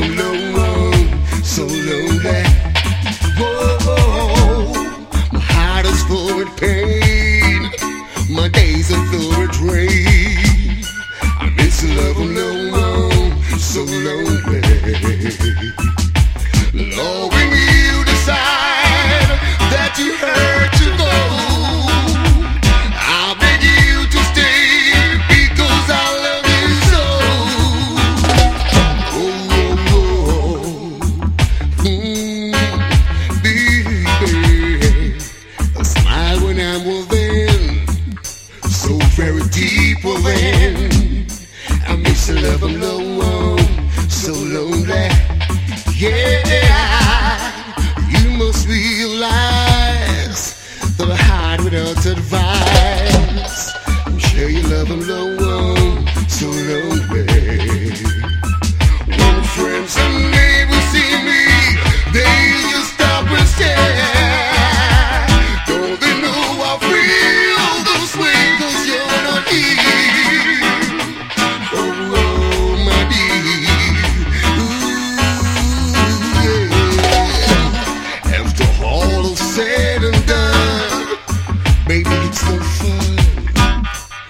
them low, so lonely. Whoa, my heart is full with pain. My days are full with rain. I miss love them low, so lonely. Lord, when you decide that you hurt to go, I'll beg you to stay because I love you so. Baby, a smile when I'm within, so very deep within. I miss the love I'm low, so lonely. Yeah, you must realize that I hide without advice. I'm sure you love them low, so lonely. When friends and